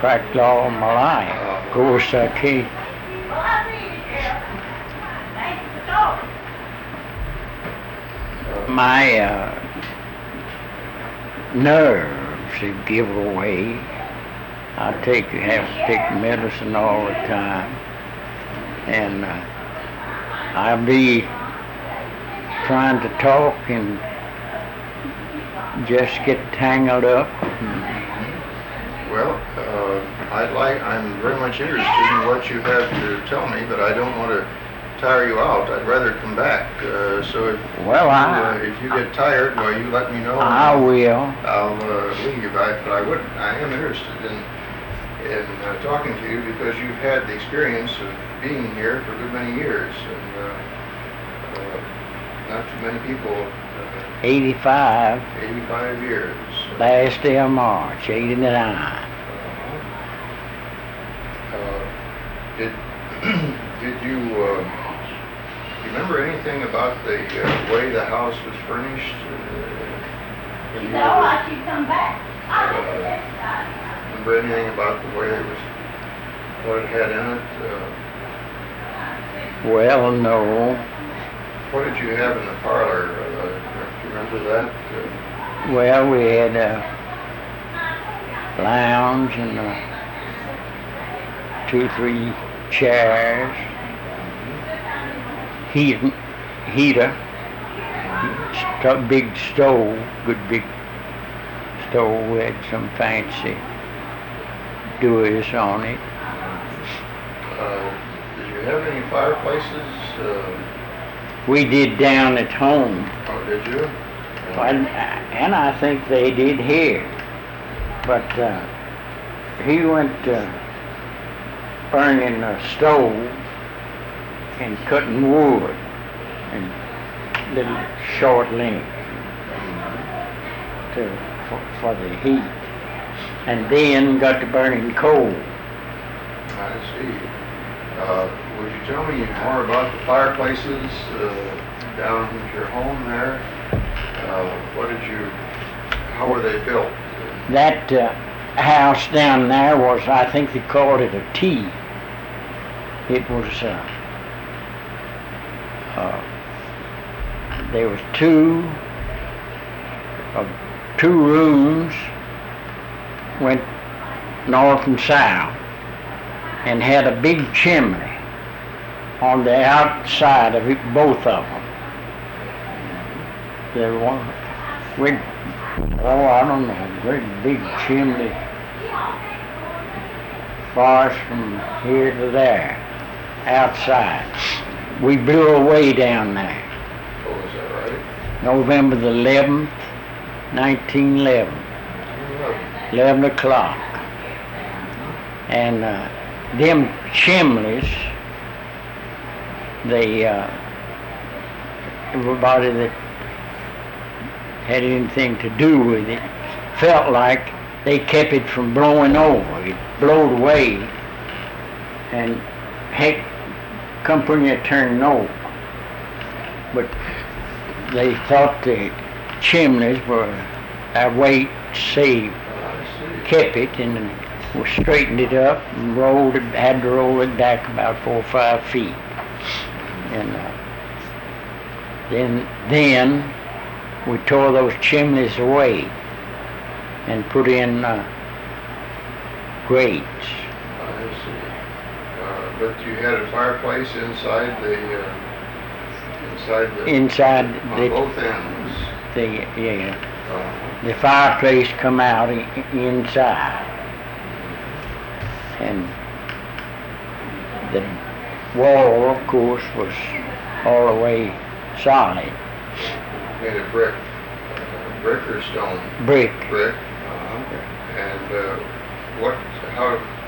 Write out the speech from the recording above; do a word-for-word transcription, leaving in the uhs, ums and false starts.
practically all my life. Of course, I can't. My uh, nerves have given away. I take have to take medicine all the time, and uh, I'll be trying to talk and just get tangled up. Well, uh, I'd like, I'm very much interested in what you have to tell me, but I don't want to tire you out. I'd rather come back. Uh, so if, well, you, I, uh, if you get tired, well, you let me know. I will. I'll uh, leave. I, but I would, I am interested in in uh, talking to you because you've had the experience of being here for a good many years, and uh, uh, not too many people. Uh, eighty-five. eighty-five years. Last day of March, eighty-nine. Uh, did did you uh, remember anything about the uh, way the house was furnished? Uh, when you No, were- I should come back. Uh, remember anything about the way it was, what it had in it? Uh, Well, no. what did you have in the parlor? Uh, do you remember that? Uh, Well, we had a lounge and uh, two, three chairs, heat, heater, sto- big stove, good big stove. We had some fancy doors on it. uh, did you have any fireplaces? Uh, We did down at home, oh, did you? and, and I think they did here. But uh, he went uh, burning a stove and cutting wood and little short length to, for, for the heat, and then got to burning coal. I see. Uh, would you tell me more about the fireplaces uh, down at your home there? Uh, what did you, how were they built? That uh, house down there was, I think they called it a T. It was, uh, uh, there was two, uh, two rooms, went north and south, and had a big chimney on the outside of it, both of them. There was, we, oh, I don't know, great big chimney, far from here to there, outside. We blew away down there. Oh, is that right? November the eleventh, nineteen eleven, eleven o'clock. And uh, them chimneys, they, uh, everybody that had anything to do with it felt like they kept it from blowing over. It blowed away and heck, come when you turn over. But they thought the chimneys were a way to save, kept it, and we straightened it up and rolled it, had to roll it back about four or five feet. And uh, then, then we tore those chimneys away and put in uh, grates. I see. Uh, but you had a fireplace inside the, uh, inside the... Inside on the, both ends. the yeah, Uh, the fireplace come out i- inside, and the wall, of course, was all the way solid, made of brick. Uh, brick or stone? brick. Brick. Uh-huh. And uh, what, how,